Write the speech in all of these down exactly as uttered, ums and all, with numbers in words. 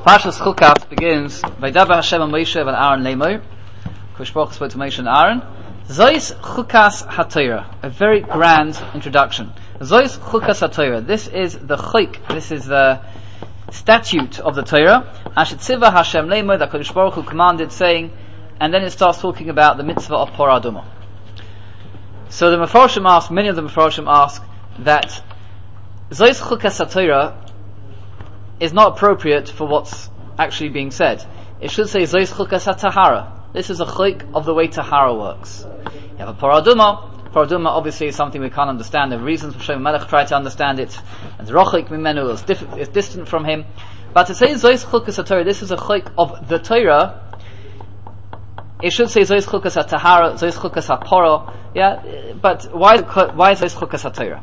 Parshas Chukas begins Vaydaber Hashem and Moshe and Aaron Leimo. Kodesh Baruch Hu spoke to Moshe and Aaron. Zois Chukas HaTorah, a very grand introduction. Zois Chukas HaTorah. This is the chuk. This is the statute of the Torah. Asher Tziva Hashem Leimo, that Kodesh Baruch Hu commanded, saying, and then it starts talking about the mitzvah of Porah Adumah. So the Mefarshim ask, many of the Mefarshim ask that Zois Chukas HaTorah is not appropriate for what's actually being said. It should say Zois Chukas HaTahara. This is a chuk of the way Tahara works. You have a Porah Adumah. Porah Adumah obviously is something we can't understand. The reasons for Shlomo Melech tried to understand it, and Rochik Mimenu is, diff- is distant from him. But to say Zois Chukas HaTorah, this is a chuk of the Torah. It should say Zois Chukas HaTahara, Zois Chukas HaPorah. Yeah, but why why Zois Chukas HaTorah?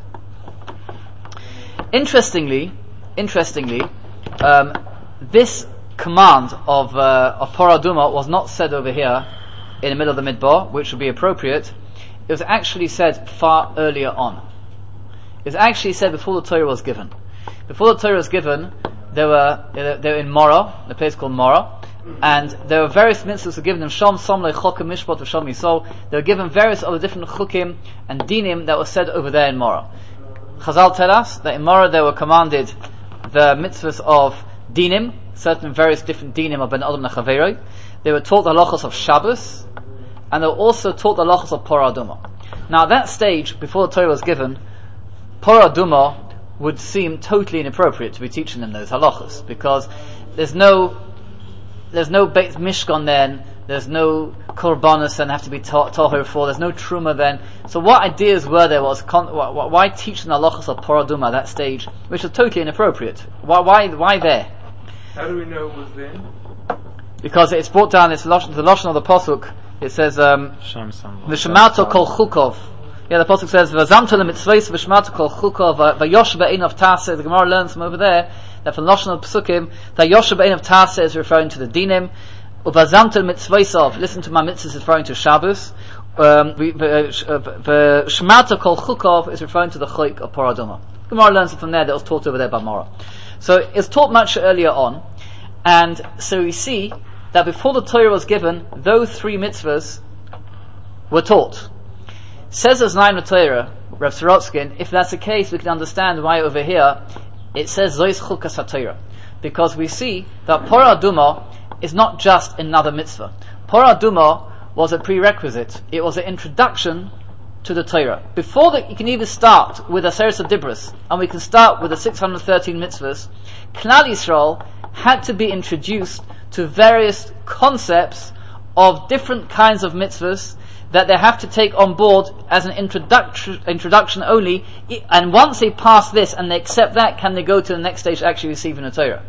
Interestingly, interestingly. Um, this command of uh, of Porah Adumah was not said over here in the middle of the Midbar, which would be appropriate. It was actually said far earlier on. It was actually said before the Torah was given. Before the Torah was given, there were they were in Morah, the place called Morah, and there were various mitzvahs were given them. Shom Som Lechokim Mishpat V'Shom Yisol. They were given various other different chukim and dinim that were said over there in Morah. Chazal tell us that in Morah they were commanded the mitzvahs of dinim, certain various different dinim of Ben Adam Nechaveroi. They were taught the halachos of Shabbos, and they were also taught the halachos of Porah Adumah. Now at that stage, before the Torah was given, Porah Adumah would seem totally inappropriate to be teaching them those halachos, because there's no there's no Beit Mishkan then, there's no korbanos and have to be tahor for, there's no truma then. So what ideas were there was, con- wh- why teach the halachos of Porah Adumah at that stage, which was totally inappropriate? Why why, why there? How do we know it was then? Because it's brought down, it's the lashon of the pasuk, it says, um, V'shemato kol chukov. Yeah, the pasuk says, V'zamto lemitzvos v'shemato kol chukov, v'yosh be'ein of taseh. The Gemara learns from over there, that from the lashon of pasukim, that yosh be'ein of taseh is referring to the dinim, Uvazamtel mitzvosov, listen to my mitzvahs, is referring to Shabbos. Um, the Shemata kol chukov is referring to the chuk of Porah Adumah. Gemara learns it from there, that was taught over there by Morah. So it's taught much earlier on, and so we see that before the Torah was given, those three mitzvahs were taught. Says as nine the Torah, Reb Sorotzkin, if that's the case, we can understand why over here it says Zois Chukas HaTorah, because we see that Porah Adumah is not just another mitzvah. Porah Adumah was a prerequisite. It was an introduction to the Torah. Before that, you can even start with a Aseret Dibros, and we can start with the six hundred thirteen mitzvahs. Klal Yisrael had to be introduced to various concepts of different kinds of mitzvahs that they have to take on board as an introduction, introduction only. And once they pass this and they accept that, can they go to the next stage, actually receiving the Torah?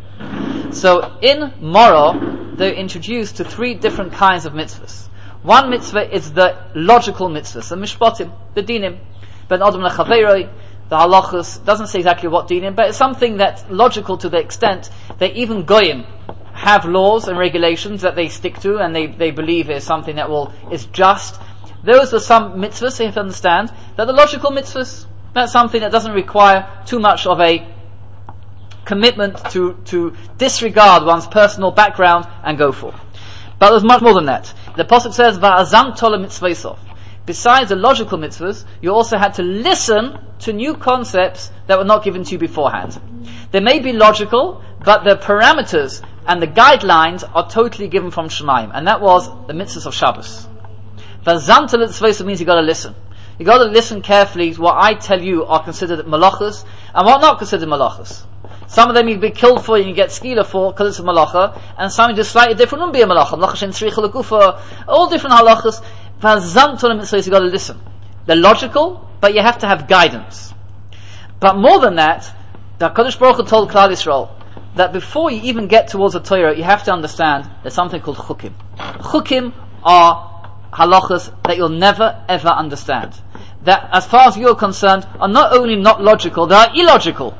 So in Morah, they're introduced to three different kinds of mitzvahs. One mitzvah is the logical mitzvahs, the mishpatim, the dinim. Ben Adam Lechaveroi, the halachos, doesn't say exactly what dinim, but it's something that's logical to the extent that even goyim have laws and regulations that they stick to, and they, they believe is something that will is just. Those are some mitzvahs, so you have to understand that the logical mitzvahs, that's something that doesn't require too much of a commitment to, to disregard one's personal background and go for. But there's much more than that. The Pasuk says, Va'azam tola mitzvosov. Besides the logical mitzvahs, you also had to listen to new concepts that were not given to you beforehand. They may be logical, but the parameters and the guidelines are totally given from Shemaim, and that was the mitzvahs of Shabbos. Va'azam tola mitzvosov means you got to listen. You got to listen carefully. What I tell you are considered malachas, and what not considered malachas. Some of them you'd be killed for and you get skila for because it's a malacha, and some just slightly different wouldn't be a malacha. Malacha shen tzricha l'gufa, all different halachas. V'azam tola mitzvahs, you got to listen. They're logical, but you have to have guidance. But more than that, the Kodesh Baruch Hu told Klal Yisrael that before you even get towards the Torah, you have to understand there's something called chukim. Chukim are halachas that you'll never ever understand. That, as far as you're concerned, are not only not logical, they are illogical.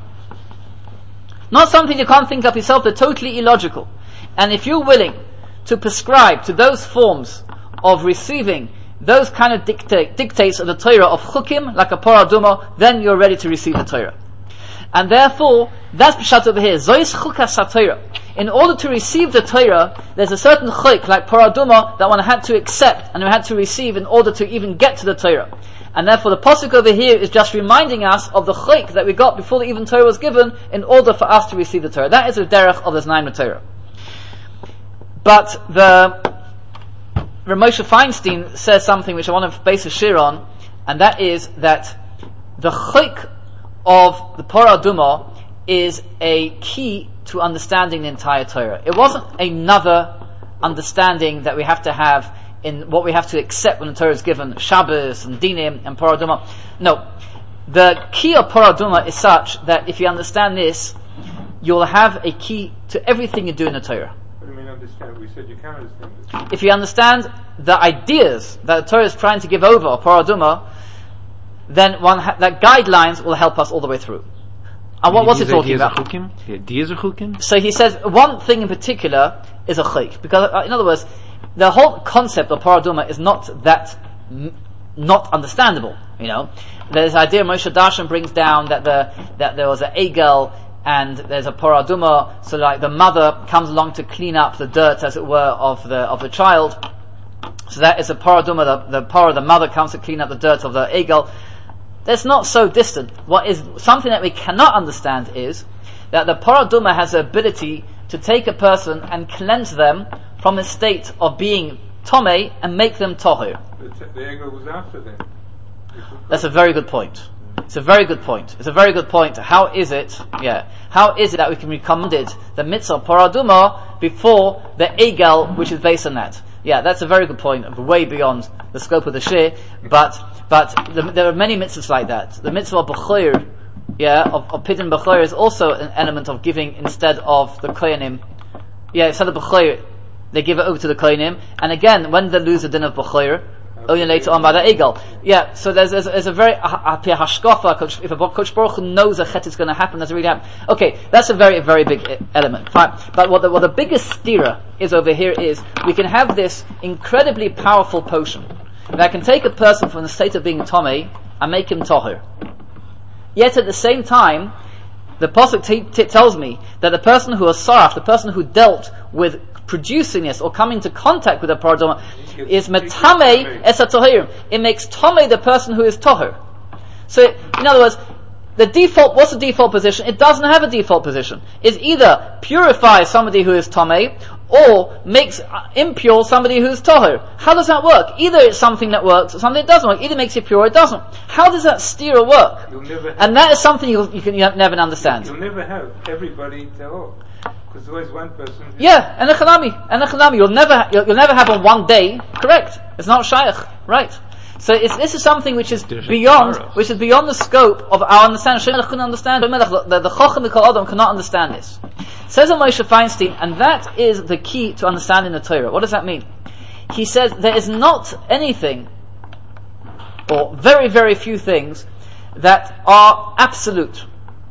Not something you can't think of yourself, they're totally illogical. And if you're willing to prescribe to those forms of receiving those kind of dictate, dictates of the Torah of chukim, like a Porah Adumah, then you're ready to receive the Torah. And therefore, That's Pshat over here. Zois chukas HaTorah. In order to receive the Torah, there's a certain chuk, like paraduma, that one had to accept and one had to receive in order to even get to the Torah. And therefore the pasuk over here is just reminding us of the chuk that we got before the even Torah was given in order for us to receive the Torah. That is the derech of the Znaim Torah. But the Rav Moshe Feinstein says something which I want to base a shir on, and that is that the chuk of the paraduma is a key to understanding the entire Torah. It wasn't another understanding that we have to have in what we have to accept when the Torah is given, Shabbos and Dinim and Paraduma. No. The key of Paraduma is such that if you understand this, you'll have a key to everything you do in the Torah. What do you mean understand? We said you can't understand this. If you understand the ideas that the Torah is trying to give over, or Paraduma, then one ha- that guidelines will help us all the way through. And what was he talking about? The ideas of chukim? So he says one thing in particular is a chayk, because uh, in other words, the whole concept of paraduma is not that m- not understandable. You know, there's this idea Moshe Darshan brings down that the that there was an egel and there's a paraduma, so like the mother comes along to clean up the dirt, as it were, of the of the child. So that is a paraduma. The, the para, the mother comes to clean up the dirt of the egel. That's not so distant. What is something that we cannot understand is that the paraduma has the ability to take a person and cleanse them from a state of being tomei and make them tohir. The ego was after them. That's a very good point. It's a very good point. It's a very good point. How is it, yeah, how is it that we can be commanded the mitzvah of paraduma before the egel, which is based on that? Yeah, that's a very good point, way beyond the scope of the shir, but But the, there are many mitzvahs like that. The mitzvah of b'choir, yeah, of, of pidyon b'choir is also an element of giving instead of the koyanim. Yeah, instead of b'choir, they give it over to the koyanim. And again, when they lose the din of b'choir, only later on by the egel. Yeah, so there's, there's, there's a very, a hashkafa, if a Kodesh Baruch Hu knows a chet is going to happen, does it really happen? Okay, that's a very, very big element. Fine. But what the, what the biggest stira is over here is, we can have this incredibly powerful potion that can take a person from the state of being tomei and make him tohir. Yet at the same time, the pasuk t- t- tells me that the person who was saraf, the person who dealt with producing this or coming into contact with the paraduma, is metamei es tohir. It makes tomei the person who is tohir. So, in other words, the default, what's the default position? It doesn't have a default position. It either purifies somebody who is tomei, or makes impure somebody who's tohir. How does that work? Either it's something that works or something that doesn't work. Either makes you pure or it doesn't. How does that steer work? And that is something you, you can you never understand. You'll never have everybody tahor. Because there's always one person. Yeah, and a chanami. And a chanami. You'll never, you'll, you'll never have on one day. Correct. It's not shaykh. Right. So it's, this is something which is There's beyond, which is beyond the scope of our understanding. Shemel couldn't understand. The, the Chacham Mikol Adam cannot understand this. Says Moshe Feinstein, and that is the key to understanding the Torah. What does that mean? He says there is not anything, or very, very few things, that are absolute.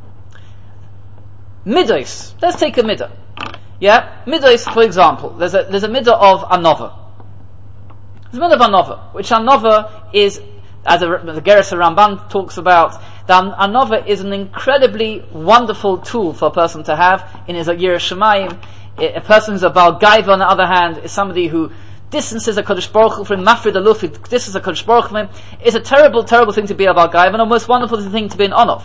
Midos. Let's take a midah. Yeah? Midos, for example. There's a, there's a midah of anova. There's a midah of anova, which anova is, as a, the Geras Ramban talks about, that anova is an incredibly wonderful tool for a person to have in his Yiras Shamayim. A person who's a Baal Gaiva, on the other hand, is somebody who distances a Kodesh Baruch Hu from Mafrid Aluf, distances a Kodesh Baruch Hu from him. It's a terrible, terrible thing to be a Baal Gaiva, and a most wonderful thing to be an Onof.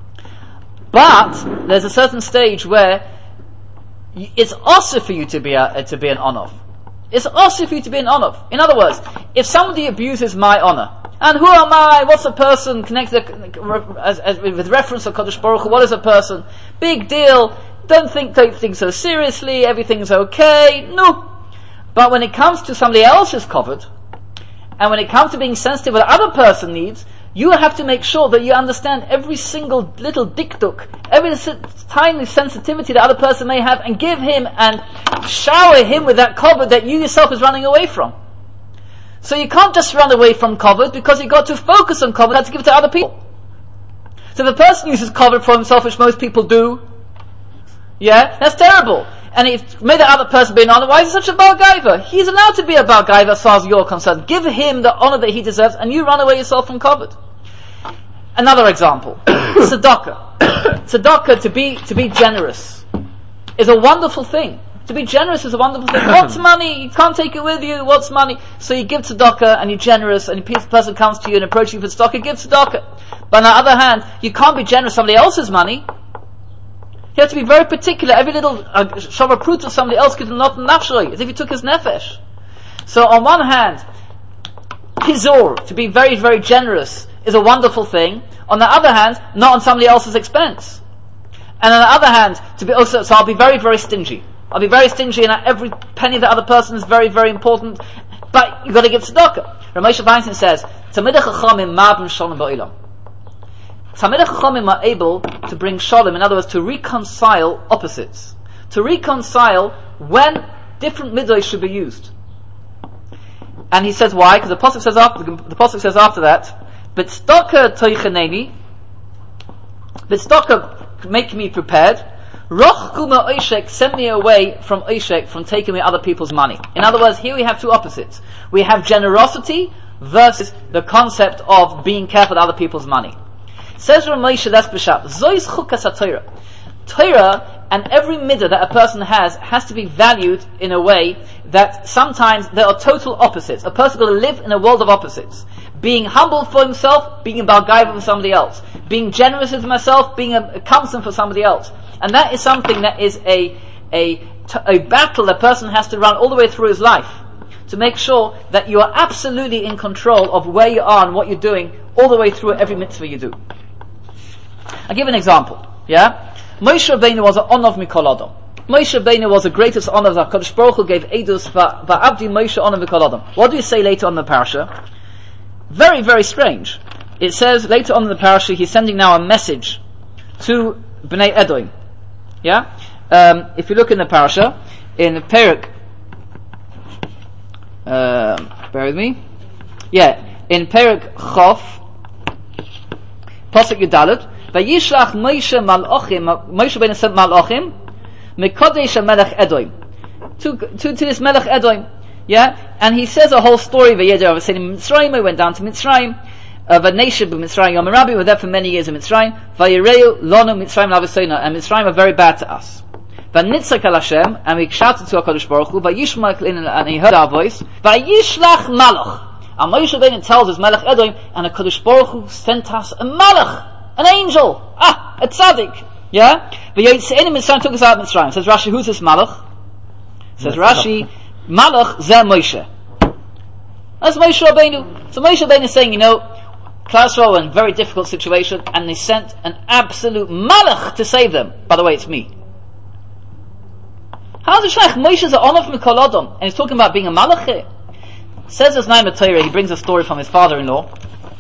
But there's a certain stage where it's also for you to be a, to be an Onof. It's also for you to be an Onof. In other words, if somebody abuses my honor, and who am I? What's a person connected as, as, with reference to Kodesh Baruch Hu? What is a person? Big deal. Don't think take things so seriously. Everything's okay. No. But when it comes to somebody else's covered, and when it comes to being sensitive what other person needs, you have to make sure that you understand every single little dikduk, every tiny sensitivity that other person may have, and give him and shower him with that covered that you yourself is running away from. So you can't just run away from covered, because you've got to focus on covered, you have to give it to other people. So if a person uses covered for himself, which most people do, yeah, that's terrible. And if made the other person be an honor, why is he such a Baal Gaiva? He's allowed to be a Baal Gaiva as far as you're concerned. Give him the honor that he deserves, and you run away yourself from covered. Another example. Tzedakah. Tzedakah, to be, to be generous, is a wonderful thing. To be generous is a wonderful thing. What's money? You can't take it with you. What's money? So you give tzedakah and you're generous, and a person comes to you and approaches you for tzedakah, give tzedakah. But on the other hand, you can't be generous with somebody else's money. You have to be very particular. Every little uh, shavar prut of somebody else could not nafshali, as if you took his nefesh. So on one hand, hizur, to be very, very generous, is a wonderful thing. On the other hand, not on somebody else's expense. And on the other hand, to be also, so I'll be very, very stingy. I'll be very stingy, and every penny of the other person is very, very important. But you've got to give tzedakah. Ramesh Feinstein says, Tamidei Chachamim ma'abim shalom ba'ilam. Tamidei Chachamim are able to bring shalom, in other words, to reconcile opposites. To reconcile when different midos should be used. And he says why? Because the pasuk says after the, the pasuk says after that, B'tzedakah toichaneni, B'tzedakah make me prepared. Roch kuma oishek, send me away from oishek, from taking away other people's money. In other words, here we have two opposites. We have generosity versus the concept of being careful with other people's money. Says Ramosha, that's b'shat. Zois chukas ha-Torah. Torah and every midah that a person has has to be valued in a way that sometimes there are total opposites. A person will live in a world of opposites. Being humble for himself, being a balgaiva for somebody else. Being generous with myself, being a, a concern for somebody else. And that is something that is a, a, a battle that a person has to run all the way through his life, to make sure that you are absolutely in control of where you are and what you're doing all the way through every mitzvah you do. I'll give an example. Yeah? Moshe Rabbeinu was an honor of Mikol Adam. Moshe Rabbeinu was the greatest honor that HaKadosh Baruch Hu gave Eidus Va'abdi Moshe honor Mikol Adam. What do you say later on in the parasha? Very, very strange. It says later on in the parasha, he's sending now a message to Bnei Edom. Yeah? Um, if you look in the parasha, in the Perek, uh, bear with me. Yeah, in Perek Chof, Pasuk Yudalet, Vayishlach Moshe Malachim, Moshe Rabbeinu sent Malachim, Mekodesh Melech Edom, to, to, to this Melech Edom. Yeah? And he says a whole story, Vayeder of Seidim Mitzrayim, we went down to Mitzrayim, Vaneshev Mitzrayim Yom Rabbi, we were there for many years in Mitzrayim, Vayireu Lonu Mitzrayim Lavasena, and Mitzrayim are very bad to us. Vanitzak al Hashem, and we shouted to HaKadosh Baruch Hu, Vayishmak Lin, and he heard our voice, Vayishlach Malach. And Moshe Rabbeinu tells us, Melech Edom, and HaKadosh Baruch Hu sent us a Malach, an angel, ah, a tzaddik. Yeah? V'yotzeinim Mitzrayim took us out of Mitzrayim. Says Rashi, who's this Malach? Says Rashi, Malach zeh Moshe. That's Moshe Rabbeinu. So Moshe Rabbeinu is saying, you know, Klal Yisrael were in a very difficult situation, and they sent an absolute Malach to save them. By the way, it's me. How's it shaykh? Moshe is an honor from Mikol Adam, and he's talking about being a Malach here. Says this Naim Torah, he brings a story from his father-in-law,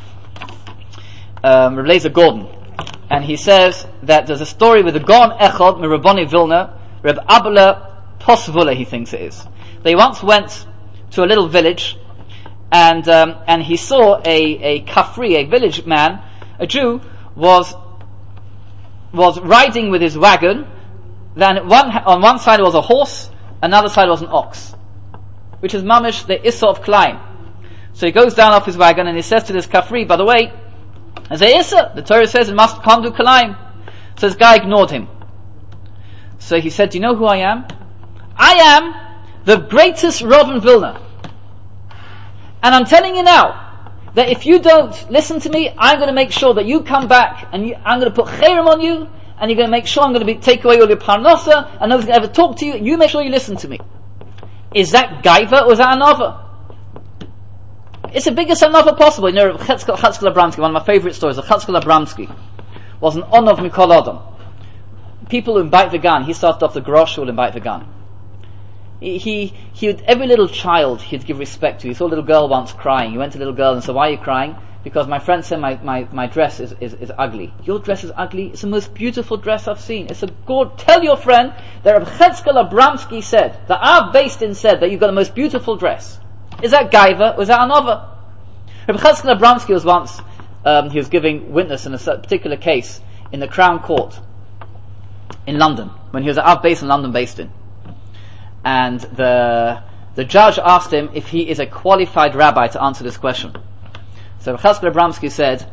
um, Reb Leizer Gordon, and he says that there's a story with a Gaon Echad, Miraboni Vilna, Reb Abela Posvula, he thinks it is. They once went to a little village, and um, and he saw a a kafri, a village man, a Jew, was was riding with his wagon. Then one on one side was a horse, another side was an ox, which is mamish the issa of Klein. So he goes down off his wagon and he says to this kafri, by the way, as a issa, the Torah says it must can't do Klein. So this guy ignored him. So he said, do you know who I am? I am the greatest Rav in Vilna. And I'm telling you now, that if you don't listen to me, I'm going to make sure that you come back, and you, I'm going to put cherem on you, and you're going to make sure I'm going to be, take away all your parnasa, and nobody's going to ever talk to you. You make sure you listen to me. Is that gaiva or is that anova? It's the biggest anova possible. You know, Chatzkel Abramsky, one of my favorite stories, Chatzkel Abramsky, was an honor of Mikol Adam. People who invite the gun, he started off the Grosh who will invite the gun. He, he, he would, every little child he'd give respect to. He saw a little girl once crying. He went to the little girl and said, why are you crying? Because my friend said my, my, my dress is, is, is ugly. Your dress is ugly? It's the most beautiful dress I've seen. It's a good, tell your friend that Reb Chatzkel Abramsky said, that our Beis Din said that you've got the most beautiful dress. Is that gaiva or is that anova? Reb Chatzkel Abramsky was once, um, he was giving witness in a particular case in the Crown Court in London, when he was at our Beis in London Beis Din. And the the judge asked him if he is a qualified rabbi to answer this question. So Chatzkel Abramsky said,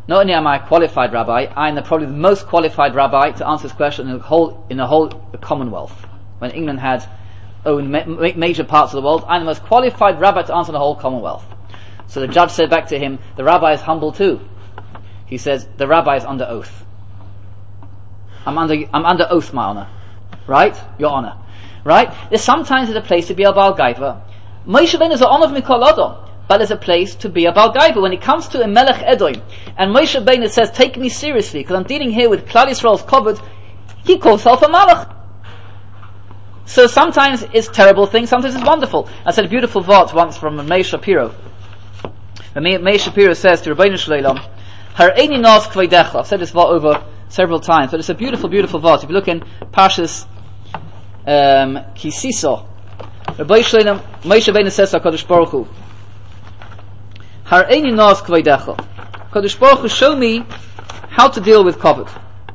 not only am I a qualified rabbi, I am the, probably the most qualified rabbi to answer this question in the whole, in the whole Commonwealth. When England had owned ma- major parts of the world, I'm the most qualified rabbi to answer the whole Commonwealth. So the judge said back to him, the rabbi is humble too. He says, the rabbi is under oath. I'm under, I'm under oath, my honor. Right? Your honor. Right? There's sometimes there's a place to be a Baal Gaiva. Moshe Rabbeinu is an honor of Mikol Adam, but there's a place to be a Baal Gaiva. When it comes to a Melech Edom, and Moshe Rabbeinu says, take me seriously, because I'm dealing here with Klal Yisrael's covered, he calls himself a Malach. So sometimes it's terrible things, sometimes it's wonderful. I said a beautiful vort once from Meir Shapiro. Meir Shapiro says to Rabbeinu Shleilam, Har'eni nos k'veidecha. I've said this vort over several times, but it's a beautiful, beautiful vort. If you look in Parshas um, Kisiso, Rabbeinu Shleilam, Moshe Rabbeinu says to HaKadosh Baruch Hu, Har'eni nos k'veidecha. HaKadosh Baruch Hu, show me how to deal with covet.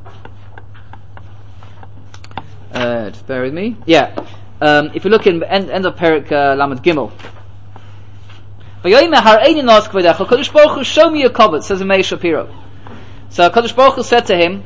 Uh, just bear with me. Yeah. Um, if you look in the end, end of Perik uh, Lamed Gimel. HaKadosh Baruch Hu, show me your covet, says Meir Shapiro. So HaKadosh Baruch Hu said to him,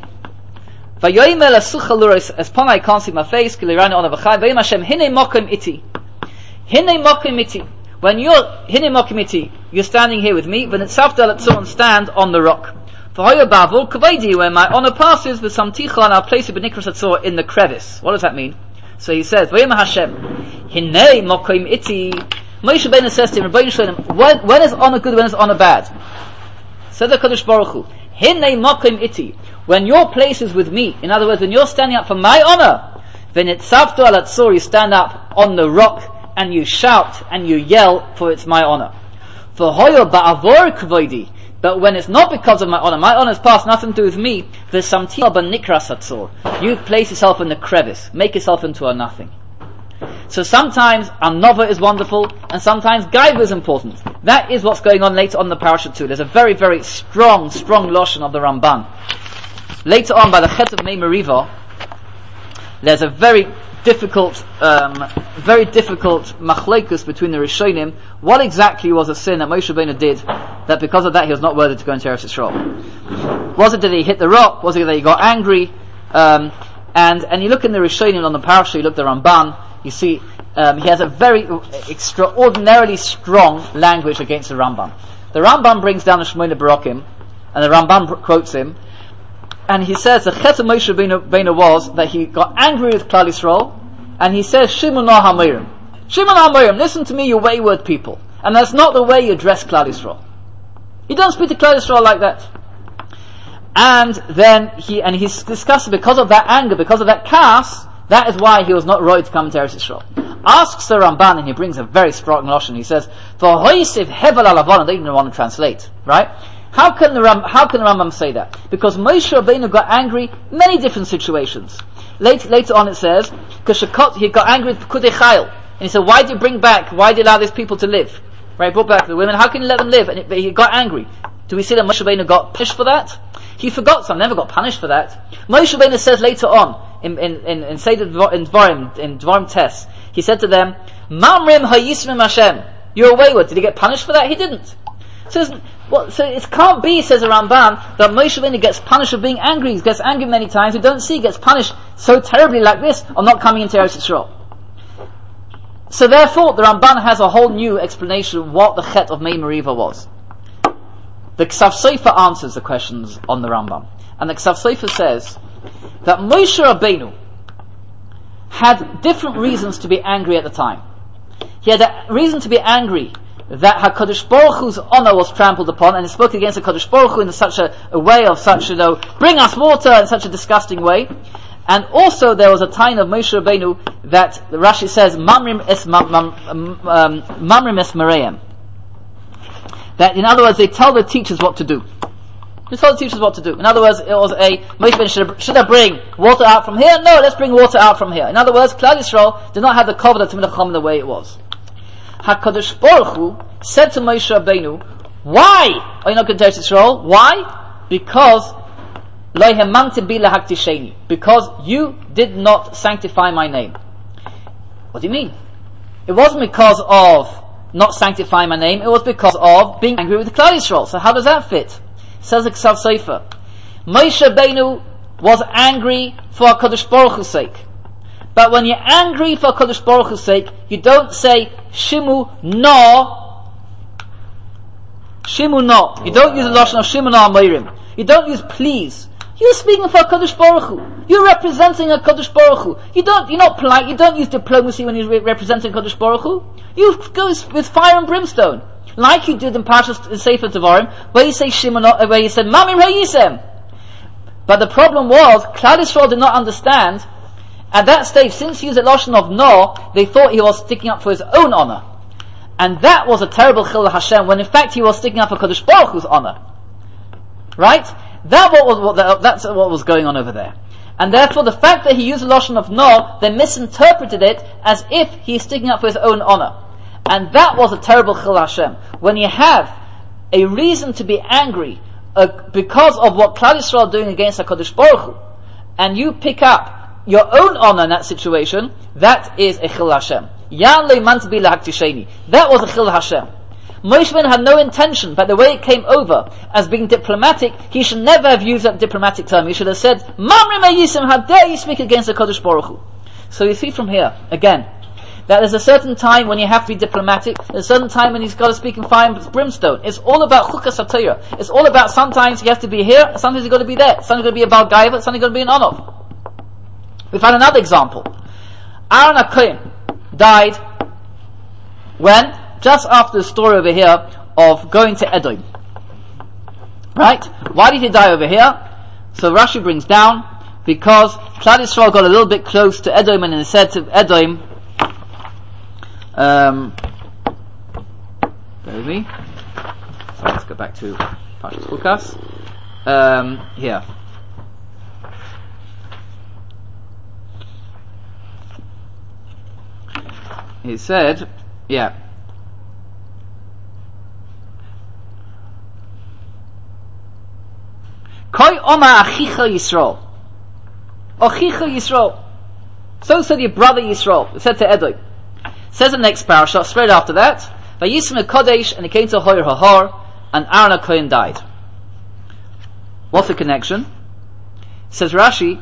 Espon I can't see my face, Kilirani on Avachai, Vayim Hashem, Hine Mokim Iti. Hine Mokim Iti. When you're, Hine Mokim Iti, you're standing here with me, V'nitzavta Latzor, and stand on the rock. When my honor passes with some ticha, and I'll place it b'nikras hatzor in the crevice. What does that mean? So he says, Vayim Hashem, Hinei mokim iti. Moshe Rabbeinu says to him, Rabbeinu Shleilam, when, when is honor good, when is honor bad? Says the Kadosh Baruch Hu, Hinei mokim iti. When your place is with me, in other words, when you're standing up for my honor, v'nitzavtu al hatzor, you stand up on the rock, and you shout, and you yell, for it's my honor. V'hoyo ba'avor kvoidi. But when it's not because of my honor, my honor has passed, nothing to do with me, there's some tia b'nikras hatzor. You place yourself in the crevice, make yourself into a nothing. So sometimes Anova is wonderful, and sometimes Gaiva is important. That is what's going on later on in the parasha too. There's a very, very strong, strong lashon of the Ramban. Later on, by the Chet of Mei Meriva, there's a very difficult, um, very difficult machlekus between the Rishonim. What exactly was a sin that Moshe Rabbeinu did, that because of that he was not worthy to go into Eretz Yisrael? Was it that he hit the rock? Was it that he got angry? Um, and, and you look in the Rishonim on the parasha, you look at the Ramban, you see, um, he has a very extraordinarily strong language against the Rambam. The Rambam brings down the Shemona Barokim, and the Rambam quotes him, and he says the Chet of Moshe Rabbeinu was that he got angry with Klal Yisrael, and he says, Shimon HaMeirim. Shimon HaMeirim, listen to me, you wayward people. And that's not the way you address Klal Yisrael. You don't speak to Klal Yisrael like that. And then he, and he's discussing because of that anger, because of that chaos, that is why he was not right to come to Eretz Yisrael. Asks the Ramban, and he brings a very strong lashon. He says, "V'hoisiv hevel alavon." They didn't want to translate, right? How can the Ram, how can the Rambam say that? Because Moshe Rabbeinu got angry many different situations. Later, later on, it says, "Kashakot," he got angry with Pekudei Chayil, and he said, "Why do you bring back? Why do you allow these people to live?" Right? He brought back the women. How can you let them live? And it, he got angry. Do we see that Moshe Rabbeinu got punished for that? He forgot some. Never got punished for that. Moshe Rabbeinu says later on in in in, in Seder in Dvarim in Dvarim Tes, he said to them, "Mamrim hayisrim Hashem." You're a wayward. Did he get punished for that? He didn't. So, well, so it can't be, says the Ramban, that Moshe Rabbeinu gets punished for being angry. He gets angry many times. We don't see he gets punished so terribly like this on not coming into Eretz Yisrael. So therefore, the Ramban has a whole new explanation of what the Chet of Mei Meriva was. The Ksav Sofer answers the questions on the Rambam. And the Ksav Sofer says that Moshe Rabbeinu had different reasons to be angry at the time. He had a reason to be angry that HaKadosh Baruch Hu's honor was trampled upon, and he spoke against HaKadosh Baruch Hu in such a, a way of such, you know, bring us water in such a disgusting way. And also there was a time of Moshe Rabbeinu that the Rashi says, Mamrim es Mamrim es Mareim. That, in other words, they tell the teachers what to do. They tell the teachers what to do. In other words, it was a, Moshe Rabbeinu, should, should I bring water out from here? No, let's bring water out from here. In other words, Klal Yisrael did not have the cover of the Talmid Chacham the way it was. HaKadosh Baruch Hu said to Moshe Rabbeinu, why are you not going to Eretz Yisrael? Why? Because Lo hemamti bi lahaktisheni. Because you did not sanctify my name. What do you mean? It wasn't because of not sanctifying my name, it was because of being angry with Klal Yisrael. So how does that fit? Says the Ksav Sefer, Moshe Rabbeinu was angry for HaKadosh Baruch Hu's sake. But when you're angry for HaKadosh Baruch Hu's sake, you don't say, Shimu no. Shimu no. You don't use the Lashon of Shimu no Amorim. You don't use please. You're speaking for HaKadosh Baruch Hu. You're representing HaKadosh Baruch Hu. You don't, you're not polite. You don't use diplomacy when you're re- representing HaKadosh Baruch Hu. You go with fire and brimstone. Like you did in Parshas Sefer Devarim, where you say Shimu no, where you said, Mamim Hayisem. But the problem was, Klal Yisrael did not understand. At that stage, since he used a Lashon of no, they thought he was sticking up for his own honor. And that was a terrible Chil Hashem, when in fact he was sticking up for Kadosh Baruch Hu's honor. Right? That what was, what the, that's what was going on over there. And therefore the fact that he used a Lashon of no, they misinterpreted it as if he's sticking up for his own honor. And that was a terrible Chil Hashem. When you have a reason to be angry uh, because of what Klal Yisrael are doing against HaKadosh Baruch Hu, and you pick up your own honor in that situation, that is a Chil Hashem. Yan le'man bi lahaktisheni. That was a Chil Hashem. Moshe Rabbeinu had no intention, but the way it came over as being diplomatic, he should never have used that diplomatic term. He should have said, Mamrim Hayisim, how dare you speak against the Kodesh Baruch Hu. So you see from here, again, that there's a certain time when you have to be diplomatic, there's a certain time when he's got to speak in fire and brimstone. It's all about Chukas HaTorah. It's all about sometimes you have to be here, sometimes you've got to be there. Sometimes you've got to be a Baal Gaiva, sometimes you've got to be an Onov. We find another example. Aaron HaKohen died when? Just after the story over here of going to Edom. Right? Why did he die over here? So Rashi brings down, because Klal Yisrael got a little bit close to Edom and he said to Edom, um, bear with me. So let's go back to Parshas Chukas. Um, here. He said, yeah. Koi Oma Achicha Yisrael. Achicha Yisrael. So said your brother Yisrael. It said to Edom. It says in the next parasha, straight after that, Vayisem Kodesh, and he came to Hoyer Hahar, and Aaron HaKohen died. What's the connection? Says Rashi,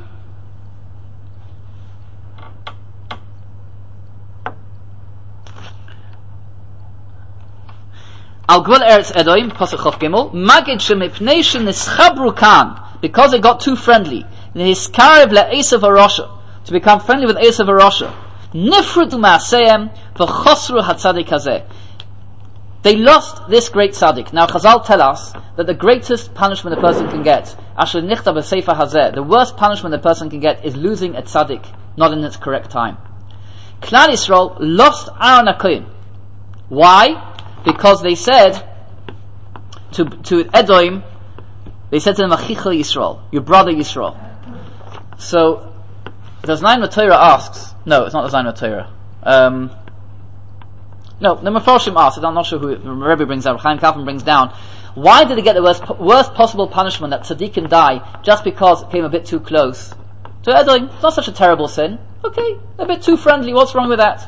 Al Gvul Eretz Edom, Pasuk Chof Gimel, Magid Shemipnei Shenischabru Kan, because it got too friendly. Niskarev le'esav harosha, to become friendly with Esav harosha. Nifrudu ma'aseim v'chosru hatzadik hazeh. They lost this great tzaddik. Now Chazal tell us that the greatest punishment a person can get, Asher nichta b'sefer hazeh, the worst punishment a person can get is losing a tzaddik, not in its correct time. Klal Yisrael lost Aaron HaKohen. Why? Because they said to to Edom, they said to him, Achicha Yisrael, your brother Yisrael. So the Zayin Torah asks, no, it's not the Zayin Torah. Um, no, the Mefarshim asks, I'm not sure who Rebbe brings down, Chaim Kaufman brings down, why did they get the worst, worst possible punishment that tzaddikim die just because it came a bit too close to Edom? It's not such a terrible sin. Okay, a bit too friendly, what's wrong with that?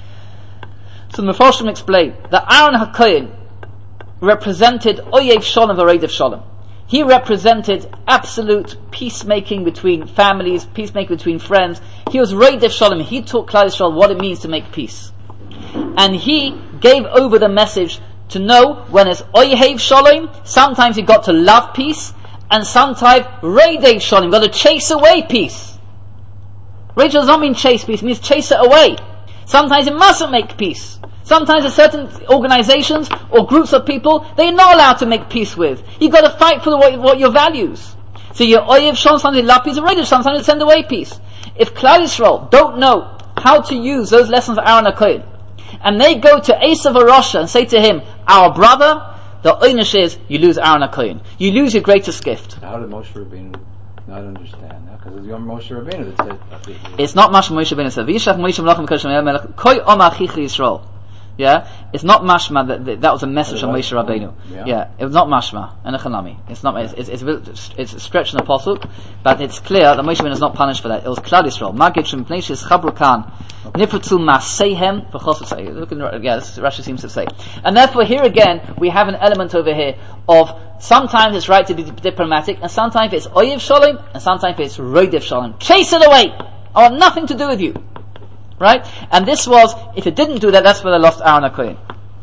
So the Mefarshim explain that Aaron HaKohen represented Oyev Shalom v'Reidev Shalom. He represented absolute peacemaking between families, peacemaking between friends. He was Reidev Shalom. He taught Klal Yisrael what it means to make peace. And he gave over the message to know when it's Oyev Shalom, sometimes you've got to love peace, and sometimes Reidev Shalom, you've got to chase away peace. Reidev does not mean chase peace, it means chase it away. Sometimes it mustn't make peace. Sometimes there's certain organizations or groups of people they're not allowed to make peace with. You've got to fight for the, what, what your values. So your Oyev Shalom, sometimes you love peace, and Reidev Shalom, sometimes you send away peace. If Klal Yisrael don't know how to use those lessons of Aaron HaKohen, and they go to Esav HaRosha and say to him, our brother, the oynish is, you lose Aaron HaKohen. You lose your greatest gift. How did Moshe Rabbeinu not understand that? Because it's your Moshe Rabbeinu that said... It's not Mashma Moshe Rabbeinu said, V'yishav Moshe Melachim Kodesh Melech, Koi Oma Achicha Yisrael. Yeah, it's not mashma that that, that was a message from Moshe Rabbeinu. Yeah. yeah, it was not mashma and a chanami. It's not. It's it's it's, a bit, it's a stretch in the pasuk, but it's clear that Moshe Rabbeinu is not punished for that. It was Klal Yisrael. Magid shemipnei sheschabru kan nifutzu maseihem v'chosutay. Look in yeah, this Rashi seems to say, and therefore here again we have an element over here of sometimes it's right to be diplomatic, and sometimes it's oyev shalom, and sometimes it's roidev shalom. Chase it away! I want nothing to do with you. Right? And this was, if it didn't do that, that's where they lost Aaron HaKohen.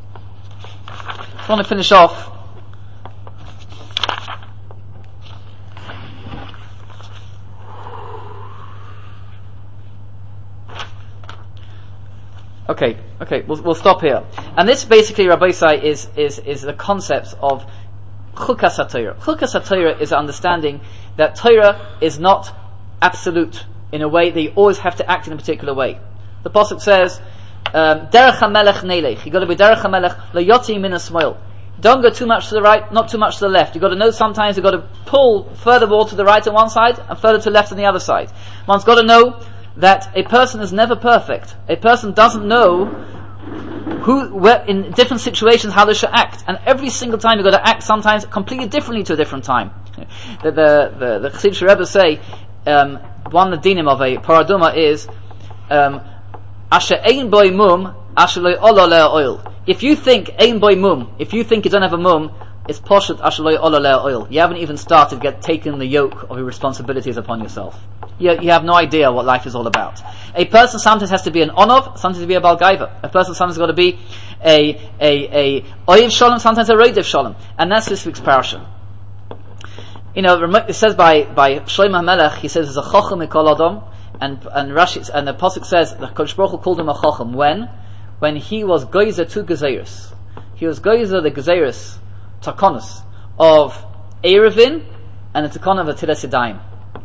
I want to finish off. Okay, okay, we'll, we'll stop here. And this basically, Rabbi Isai, is, is, is the concepts of Chukas HaTorah. Chukas HaTorah is the understanding that Torah is not absolute in a way that you always have to act in a particular way. The Pasuk says, Derech HaMelech Neilech. You got to be Derech HaMelech L'yoti min HaSmoil. Don't go too much to the right, not too much to the left. You've got to know sometimes you've got to pull further more to the right on one side and further to the left on the other side. One's got to know that a person is never perfect. A person doesn't know who, where, in different situations, how they should act. And every single time you've got to act sometimes completely differently to a different time. The, the, the, the Chassidish Rebbe say, um, one of the dinim of a paraduma is, um, Asher ein boy mum, asher loy olo lea oil. If you think ein boy mum, if you think you don't have a mum, it's poshut asher loy olo lea oil. You haven't even started to get taken the yoke of your responsibilities upon yourself. You, you have no idea what life is all about. A person sometimes has to be an onov, sometimes to be a balgaiva. A person sometimes has got to be a a a oyev shalom, sometimes a roidev shalom, and that's this week's parasha. You know, it says by by Shlomo HaMelech, he says there's a chochem mikol adam, and and Rashi and the pasuk says the Kodesh Baruch Hu called him a chochem when when he was goyzer to gezeiros. He was goyzer the gezeiros takonos of Erevin and the takon of Atilas Yadayim.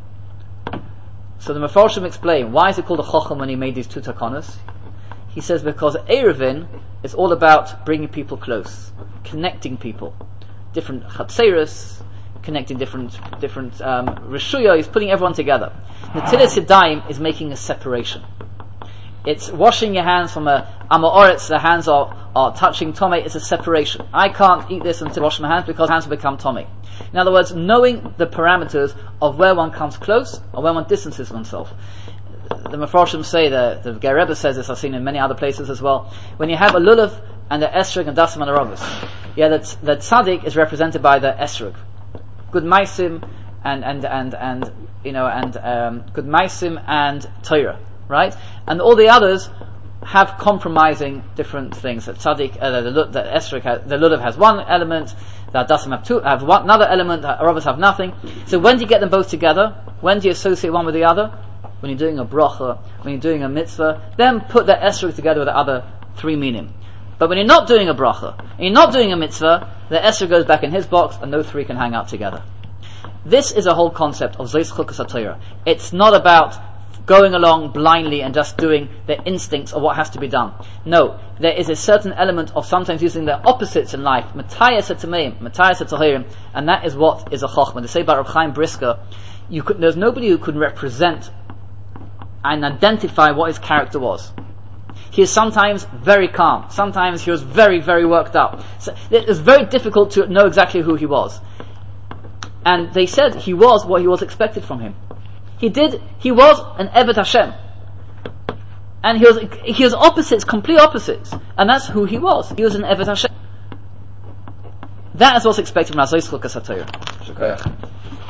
So the Mefarshim explain, why is it called a chochem when he made these two takonos? He says because Erevin is all about bringing people close, connecting people, different chatzeros, connecting different different um, reshuya, is putting everyone together. Netilas Yadayim is making a separation. It's washing your hands from a Amoritz, the hands are, are touching Tomei, it's a separation. I can't eat this until I wash my hands because hands will become Tomei. In other words, knowing the parameters of where one comes close or where one distances oneself. The Mefarshim say, the, the Ger Rebbe says this, I've seen in many other places as well, when you have a lulav and the esrog and dasim and the rovus, yeah, that, that tzaddik is represented by the esrog. Good maisim and, and, and, and, you know, and, um, good maisim and Torah. Right? And all the others have compromising different things. That tzaddik, uh, the, the, the esrog, has, the lulav has one element, the dasim have two, have one, another element, the rovos have nothing. So when do you get them both together? When do you associate one with the other? When you're doing a bracha, when you're doing a mitzvah, then put the esrog together with the other three meaning. But when you're not doing a bracha, and you're not doing a mitzvah, the esrog goes back in his box, and those three can hang out together. This is a whole concept of Zeis Chukas HaTorah. It's not about going along blindly and just doing the instincts of what has to be done. No, there is a certain element of sometimes using the opposites in life, Matayas HaTameim, Matayas HaTahirim, and that is what is a chokhmah. They say about Reb Chaim Brisker, you could, there's nobody who could represent and identify what his character was. He is sometimes very calm, sometimes he was very, very worked up. So it was very difficult to know exactly who he was. And they said he was what he was expected from him. He did, he was an Eved Hashem. And he was, he was opposites, complete opposites. And that's who he was. He was an Eved Hashem. That is what's expected from us.